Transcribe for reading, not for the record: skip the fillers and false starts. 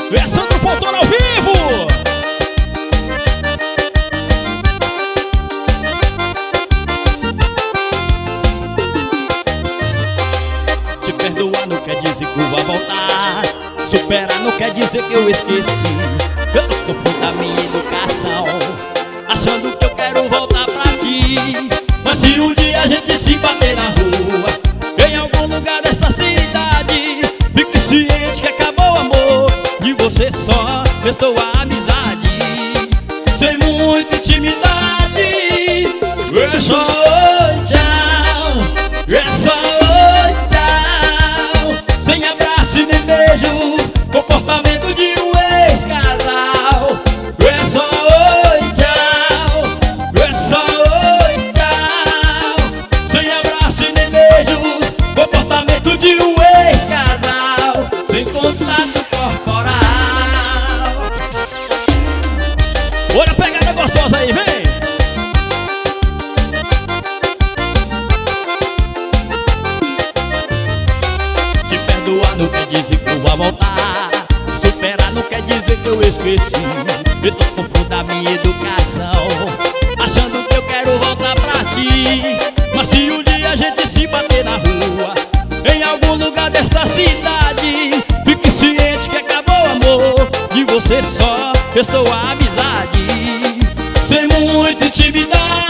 Versão do Fontoura ao vivo. Te perdoar não quer dizer que eu vou voltar. Superar não quer dizer que eu esqueci. Eu tô com fome da minha educação, achando que eu quero voltar pra ti. Mas se um dia a gente se bater na rua, em algum lugar dessa cidade, fique ciente que acabou o amor. De você só restou a amizade, sem muita intimidade. É só oi, tchau, é só oi, tchau, sem abraço e nem beijo, comportamento de um ex-casal. É só oi, tchau, é só oi, tchau, sem abraço e nem beijos, comportamento de um ex-casal, sem contato corporal. Olha a pegada gostosa aí, vem! Te perdoar não quer dizer que eu vou voltar. Superar não quer dizer que eu esqueci. Eu tô com fome da minha educação, achando que eu quero voltar pra ti. Mas se um dia a gente se bater na rua, em algum lugar dessa cidade, fique ciente que acabou o amor. De você só restou a amizade, sem muita intimidade.